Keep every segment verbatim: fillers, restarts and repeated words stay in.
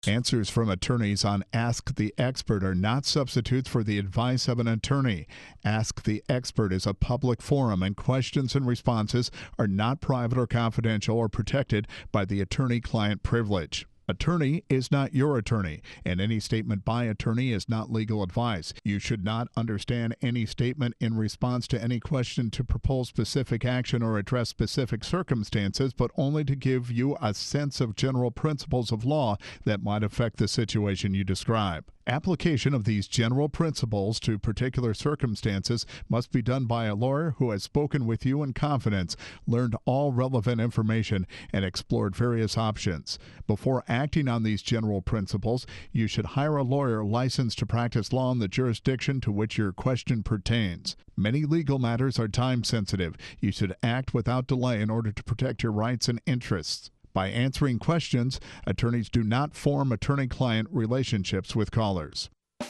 Answers from attorneys on Ask the Expert are not substitutes for the advice of an attorney. Ask the Expert is a public forum, and questions and responses are not private or confidential or protected by the attorney-client privilege. Attorney is not your attorney, and any statement by attorney is not legal advice. You should not understand any statement in response to any question to propose specific action or address specific circumstances, but only to give you a sense of general principles of law that might affect the situation you describe. Application of these general principles to particular circumstances must be done by a lawyer who has spoken with you in confidence, learned all relevant information, and explored various options. Before acting on these general principles, you should hire a lawyer licensed to practice law in the jurisdiction to which your question pertains. Many legal matters are time-sensitive. You should act without delay in order to protect your rights and interests. By answering questions, attorneys do not form attorney-client relationships with callers.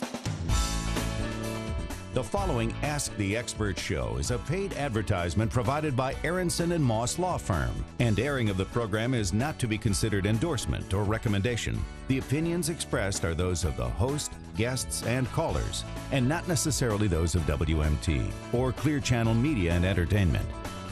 The following Ask the Expert show is a paid advertisement provided by Aronson and Moss Law Firm, and airing of the program is not to be considered endorsement or recommendation. The opinions expressed are those of the host, guests, and callers, and not necessarily those of W M T or Clear Channel Media and Entertainment.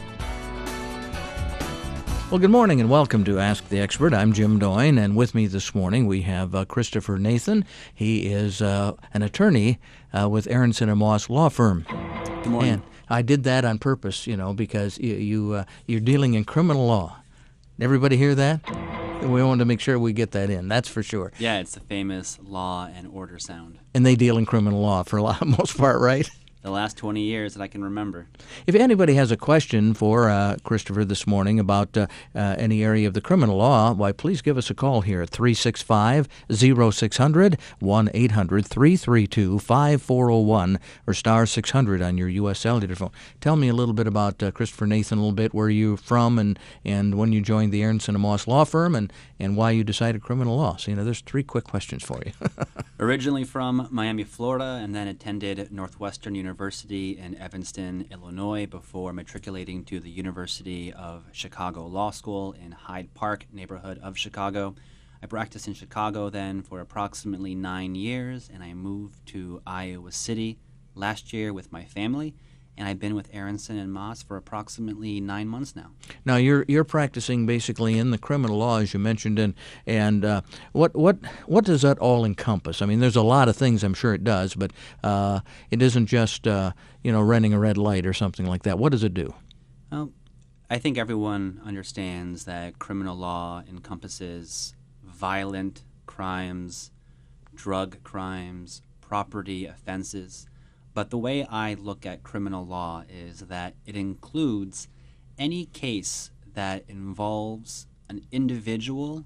Well, good morning and welcome to Ask the Expert. I'm Jim Doyne, and with me this morning we have uh, Christopher Nathan. He is uh, an attorney uh, with Aronson and Moss Law Firm. Good morning. And I did that on purpose, you know, because you, you uh, you're dealing in criminal law. Everybody hear that? We wanted to make sure we get that in. That's for sure. Yeah, it's the famous law and order sound. And they deal in criminal law for a lot, most part, right? The last twenty years that I can remember. If anybody has a question for uh, Christopher this morning about uh, uh, any area of the criminal law, why, please give us a call here at three six five, zero six zero zero, one eight hundred, three three two, five four zero one, or star six hundred on your U S cellular phone. Tell me a little bit about uh, Christopher Nathan, a little bit, where you're from and, and when you joined the Aronson and Moss Law Firm, and, and why you decided criminal law. So, you know, there's three quick questions for you. Originally from Miami, Florida, and then attended Northwestern University in Evanston, Illinois, before matriculating to the University of Chicago Law School in Hyde Park neighborhood of Chicago. I practiced in Chicago then for approximately nine years, and I moved to Iowa City last year with my family. And I've been with Aronson and Moss for approximately nine months now. Now you're you're practicing basically in the criminal law, as you mentioned, and and uh, what what what does that all encompass? I mean, there's a lot of things, I'm sure it does, but uh, it isn't just uh, you know renting a red light or something like that. What does it do? Well, I think everyone understands that criminal law encompasses violent crimes, drug crimes, property offenses. But the way I look at criminal law is that it includes any case that involves an individual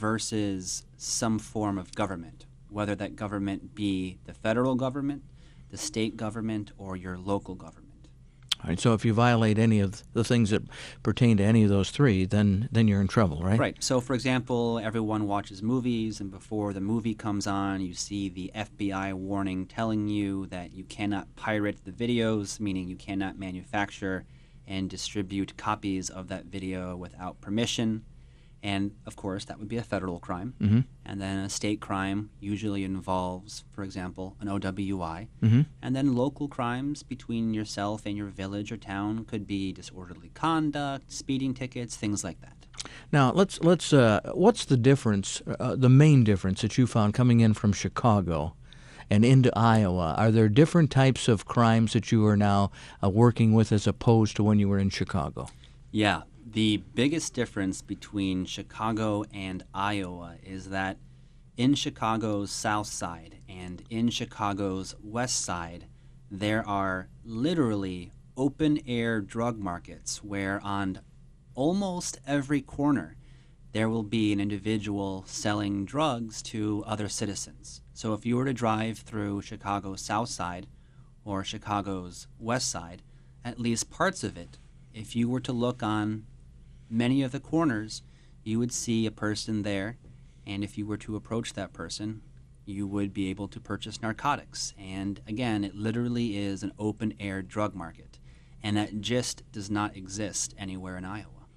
versus some form of government, whether that government be the federal government, the state government, or your local government. All right, so if you violate any of the things that pertain to any of those three, then then you're in trouble, right? Right. So, for example, everyone watches movies, and before the movie comes on, you see the F B I warning telling you that you cannot pirate the videos, meaning you cannot manufacture and distribute copies of that video without permission. And, of course, that would be a federal crime. Mm-hmm. And then a state crime usually involves, for example, an O W I. Mm-hmm. And then local crimes between yourself and your village or town could be disorderly conduct, speeding tickets, things like that. Now, let's let's. Uh, what's the difference? Uh, the main difference that you found coming in from Chicago and into Iowa? Are there different types of crimes that you are now uh, working with as opposed to when you were in Chicago? Yeah. The biggest difference between Chicago and Iowa is that in Chicago's south side and in Chicago's west side, there are literally open-air drug markets where on almost every corner there will be an individual selling drugs to other citizens. So if you were to drive through Chicago's south side or Chicago's west side, at least parts of it, if you were to look on many of the corners, you would see a person there, and if you were to approach that person, you would be able to purchase narcotics. And again, it literally is an open-air drug market, and that just does not exist anywhere in Iowa.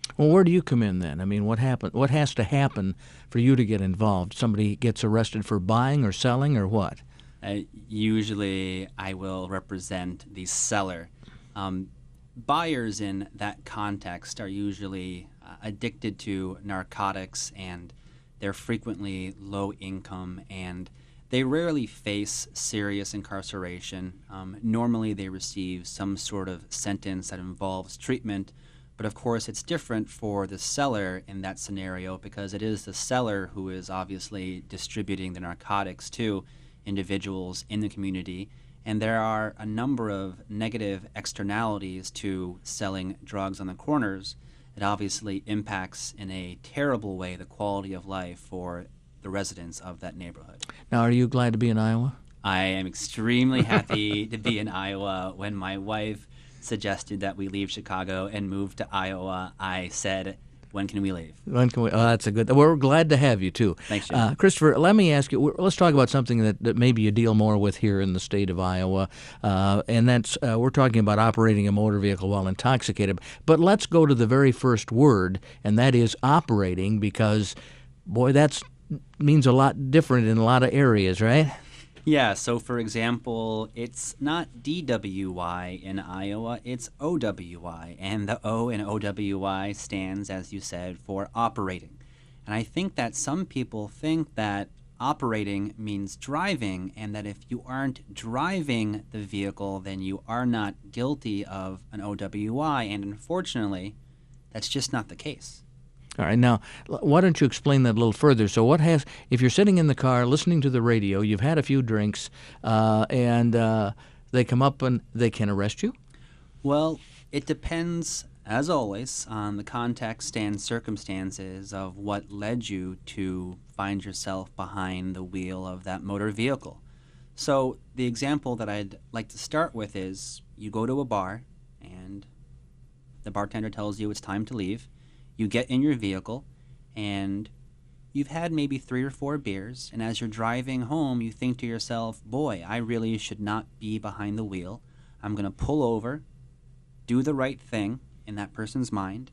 Well, where do you come in then? I mean, what happen, what has to happen for you to get involved? Somebody gets arrested for buying or selling or what? Uh, usually I will represent the seller. Um, buyers in that context are usually uh, addicted to narcotics, and they're frequently low income, and they rarely face serious incarceration. Um, normally they receive some sort of sentence that involves treatment, but of course it's different for the seller in that scenario, because it is the seller who is obviously distributing the narcotics to individuals in the community, and there are a number of negative externalities to selling drugs on the corners. It obviously impacts in a terrible way the quality of life for the residents of that neighborhood. Now, are you glad to be in Iowa? I am extremely happy to be in Iowa. When my wife suggested that we leave Chicago and move to Iowa, I said, when can we leave? When can we? Oh, that's a good. We're glad to have you too. Thanks, Jim. Uh, Christopher, let me ask you. Let's talk about something that, that maybe you deal more with here in the state of Iowa, uh, and that's uh, we're talking about operating a motor vehicle while intoxicated. But let's go to the very first word, and that is operating, because, boy, that's means a lot different in a lot of areas, right? Yeah, so for example, it's not D W Y in Iowa, it's O W Y, and the O in O W Y stands, as you said, for operating. And I think that some people think that operating means driving, and that if you aren't driving the vehicle, then you are not guilty of an O W Y, and unfortunately, that's just not the case. All right, now, why don't you explain that a little further? So what has, if you're sitting in the car listening to the radio, you've had a few drinks, uh, and uh, they come up and they can arrest you? Well, it depends, as always, on the context and circumstances of what led you to find yourself behind the wheel of that motor vehicle. So the example that I'd like to start with is you go to a bar, and the bartender tells you it's time to leave. You get in your vehicle, and you've had maybe three or four beers, and as you're driving home, you think to yourself, boy, I really should not be behind the wheel. I'm going to pull over, do the right thing in that person's mind,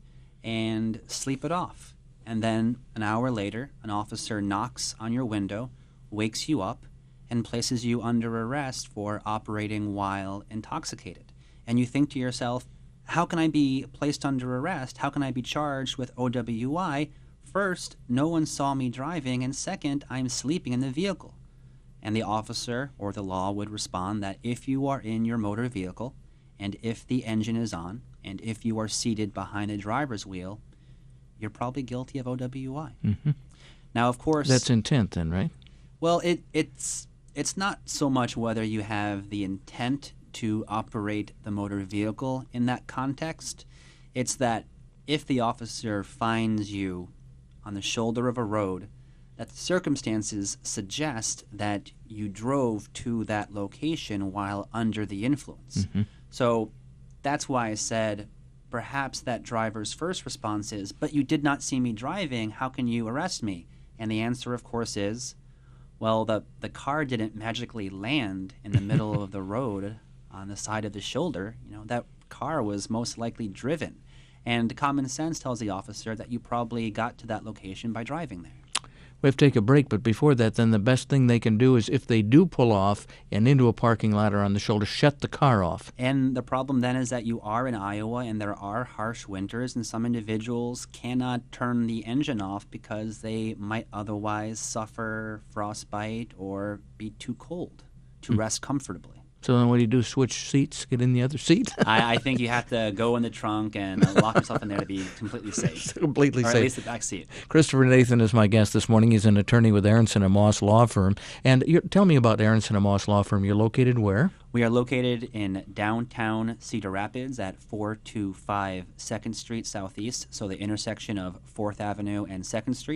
and sleep it off. And then an hour later, an officer knocks on your window, wakes you up, and places you under arrest for operating while intoxicated. And you think to yourself, how can I be placed under arrest? How can I be charged with O W Y? First, no one saw me driving, and second, I'm sleeping in the vehicle. And the officer or the law would respond that if you are in your motor vehicle, and if the engine is on, and if you are seated behind the driver's wheel, you're probably guilty of O W Y. Mm-hmm. Now, of course... That's intent then, right? Well, it, it's it's not so much whether you have the intent to operate the motor vehicle in that context. It's that if the officer finds you on the shoulder of a road, that the circumstances suggest that you drove to that location while under the influence. Mm-hmm. So that's why I said perhaps that driver's first response is, but you did not see me driving, how can you arrest me? And the answer, of course, is, well, the, the car didn't magically land in the middle of the road on the side of the shoulder. You know, that car was most likely driven. And common sense tells the officer that you probably got to that location by driving there. We have to take a break, but before that, then the best thing they can do is if they do pull off and into a parking lot or on the shoulder, shut the car off. And the problem then is that you are in Iowa and there are harsh winters, and some individuals cannot turn the engine off because they might otherwise suffer frostbite or be too cold to mm. rest comfortably. So then what do you do, switch seats, get in the other seat? I, I think you have to go in the trunk and uh, lock yourself in there to be completely safe. completely or safe. Or at least the back seat. Christopher Nathan is my guest this morning. He's an attorney with Aronson and Moss Law Firm. And you're, tell me about Aronson and Moss Law Firm. You're located where? We are located in downtown Cedar Rapids at four two five second Street Southeast, so the intersection of fourth Avenue and second Street,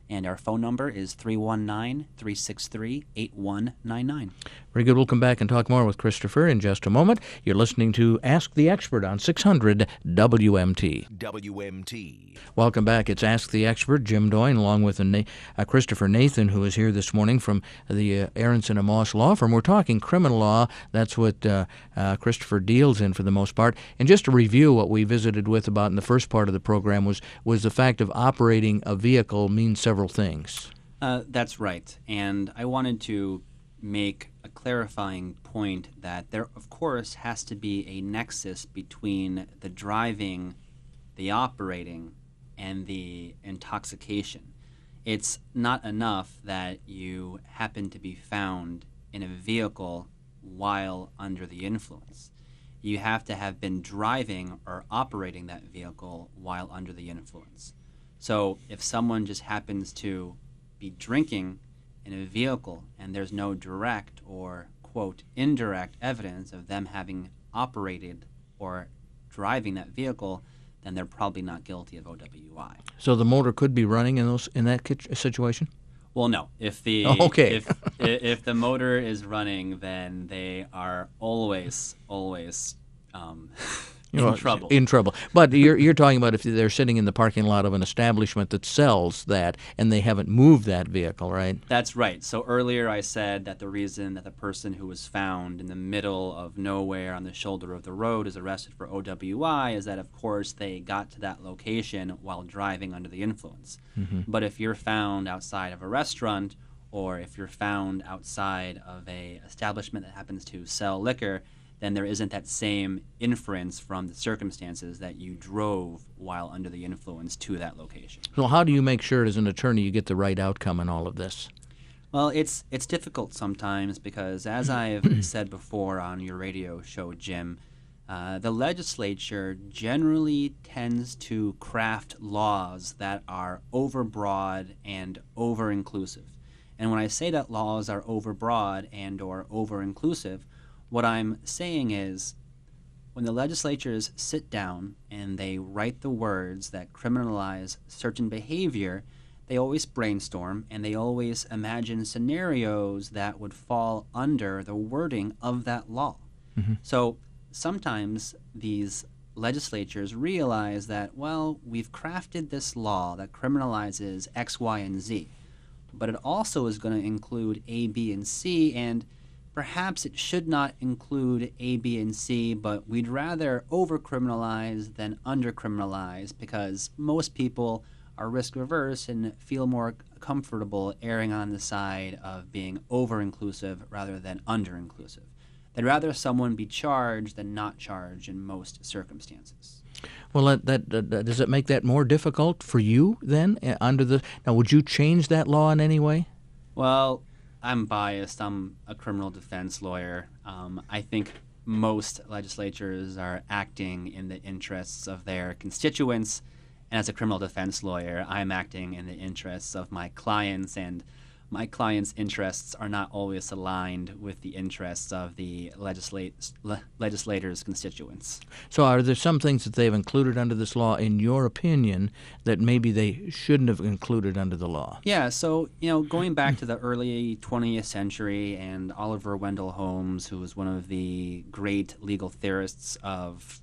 And our phone number is three one nine, three six three, eight one nine nine. Very good. We'll come back and talk more with Christopher in just a moment. You're listening to Ask the Expert on six hundred W M T. W M T. Welcome back. It's Ask the Expert. Jim Doyne, along with a, uh, Christopher Nathan, who is here this morning from the uh, Aronson and Moss Law Firm. We're talking criminal law. That's what uh, uh, Christopher deals in for the most part. And just to review what we visited with about in the first part of the program was, was the fact of operating a vehicle means several things. Uh, that's right. And I wanted to make a clarifying point that there, of course, has to be a nexus between the driving, the operating, and the intoxication. It's not enough that you happen to be found in a vehicle while under the influence. You have to have been driving or operating that vehicle while under the influence. So if someone just happens to be drinking in a vehicle and there's no direct or, quote, indirect evidence of them having operated or driving that vehicle, then they're probably not guilty of O W I. So the motor could be running in those in that situation? Well, no. If the oh, okay. if if the motor is running, then they are always always um, in You know, trouble. In trouble. But you're you're talking about if they're sitting in the parking lot of an establishment that sells that and they haven't moved that vehicle, right? That's right. So earlier I said that the reason that the person who was found in the middle of nowhere on the shoulder of the road is arrested for O W I is that, of course, they got to that location while driving under the influence. Mm-hmm. But if you're found outside of a restaurant or if you're found outside of a establishment that happens to sell liquor, then there isn't that same inference from the circumstances that you drove while under the influence to that location. So how do you make sure as an attorney you get the right outcome in all of this? Well, it's it's difficult sometimes because, as I've said before on your radio show, Jim, uh, the legislature generally tends to craft laws that are overbroad and over-inclusive. And when I say that laws are overbroad and or over-inclusive, what I'm saying is when the legislatures sit down and they write the words that criminalize certain behavior, they always brainstorm and they always imagine scenarios that would fall under the wording of that law. Mm-hmm. So sometimes these legislatures realize that, well, we've crafted this law that criminalizes X, Y, and Z, but it also is going to include A, B, and C, and perhaps it should not include A, B, and C, but we'd rather over-criminalize than under-criminalize because most people are risk-averse and feel more comfortable erring on the side of being over-inclusive rather than under-inclusive. They'd rather someone be charged than not charged in most circumstances. Well, that, that, that does it make that more difficult for you then? uh, Under the now, would you change that law in any way? Well, I'm biased. I'm a criminal defense lawyer. Um, I think most legislatures are acting in the interests of their constituents. And as a criminal defense lawyer, I'm acting in the interests of my clients. And my clients' interests are not always aligned with the interests of the legislate, le- legislators' constituents. So are there some things that they've included under this law, in your opinion, that maybe they shouldn't have included under the law? Yeah, so, you know, going back to the early twentieth century and Oliver Wendell Holmes, who was one of the great legal theorists of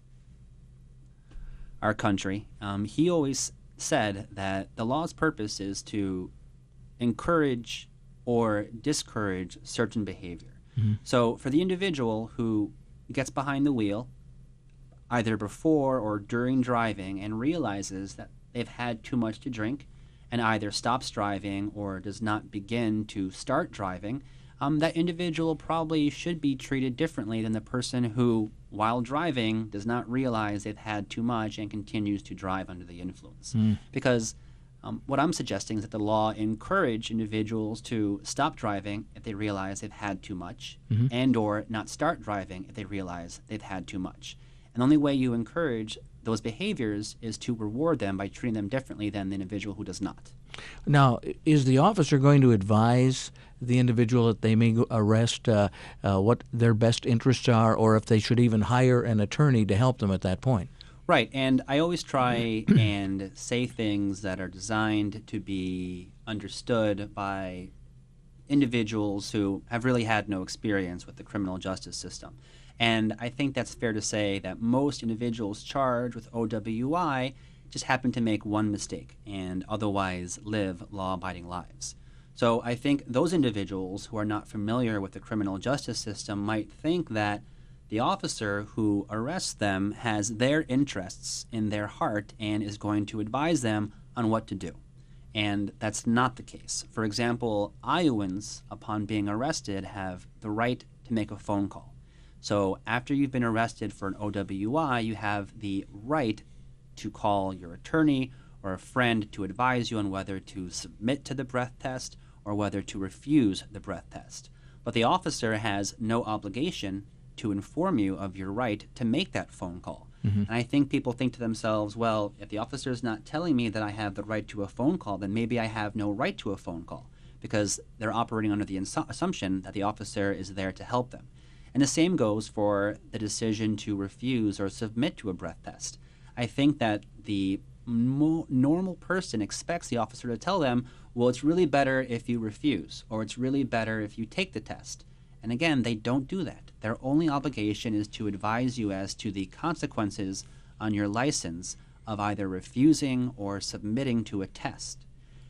our country, um, he always said that the law's purpose is to encourage or discourage certain behavior. Mm-hmm. So for the individual who gets behind the wheel, either before or during driving, and realizes that they've had too much to drink and either stops driving or does not begin to start driving, um, that individual probably should be treated differently than the person who, while driving, does not realize they've had too much and continues to drive under the influence. Mm. Because Um, what I'm suggesting is that the law encourage individuals to stop driving if they realize they've had too much, mm-hmm. and or not start driving if they realize they've had too much. And the only way you encourage those behaviors is to reward them by treating them differently than the individual who does not. Now, is the officer going to advise the individual that they may arrest uh, uh, what their best interests are, or if they should even hire an attorney to help them at that point? Right, and I always try and say things that are designed to be understood by individuals who have really had no experience with the criminal justice system. And I think that's fair to say that most individuals charged with O W I just happen to make one mistake and otherwise live law-abiding lives. So I think those individuals who are not familiar with the criminal justice system might think that the officer who arrests them has their interests in their heart and is going to advise them on what to do. And that's not the case. For example, Iowans, upon being arrested, have the right to make a phone call. So after you've been arrested for an O W I, you have the right to call your attorney or a friend to advise you on whether to submit to the breath test or whether to refuse the breath test. But the officer has no obligation to inform you of your right to make that phone call. Mm-hmm. And I think people think to themselves, well, if the officer is not telling me that I have the right to a phone call, then maybe I have no right to a phone call, because they're operating under the ins- assumption that the officer is there to help them. And the same goes for the decision to refuse or submit to a breath test. I think that the mo- normal person expects the officer to tell them, well, it's really better if you refuse, or it's really better if you take the test. And again, they don't do that. Their only obligation is to advise you as to the consequences on your license of either refusing or submitting to a test.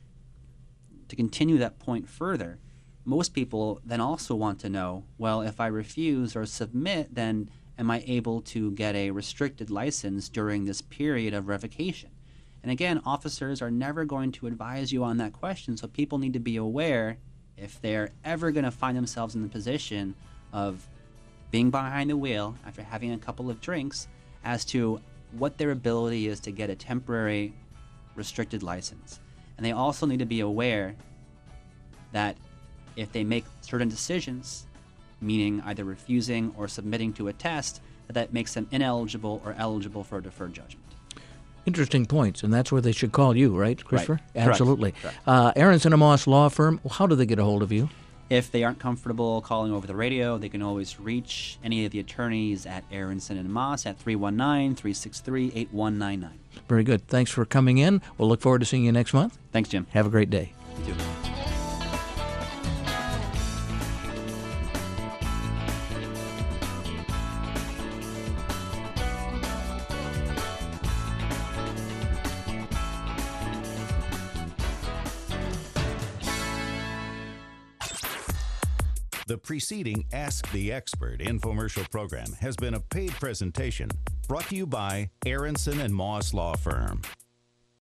To continue that point further, most people then also want to know, well, if I refuse or submit, then am I able to get a restricted license during this period of revocation? And again, officers are never going to advise you on that question, so people need to be aware if they're ever going to find themselves in the position of being behind the wheel after having a couple of drinks, as to what their ability is to get a temporary restricted license. And they also need to be aware that if they make certain decisions, meaning either refusing or submitting to a test, that, that makes them ineligible or eligible for a deferred judgment. Interesting points, and that's where they should call you, right, Christopher? Right. Absolutely. Correct. Uh, Aronson and Moss Law Firm, how do they get a hold of you? If they aren't comfortable calling over the radio, they can always reach any of the attorneys at Aronson and Moss at three one nine, three six three, eight one nine nine. Very good. Thanks for coming in. We'll look forward to seeing you next month. Thanks, Jim. Have a great day. You too. The preceding Ask the Expert infomercial program has been a paid presentation brought to you by Aronson and Moss Law Firm.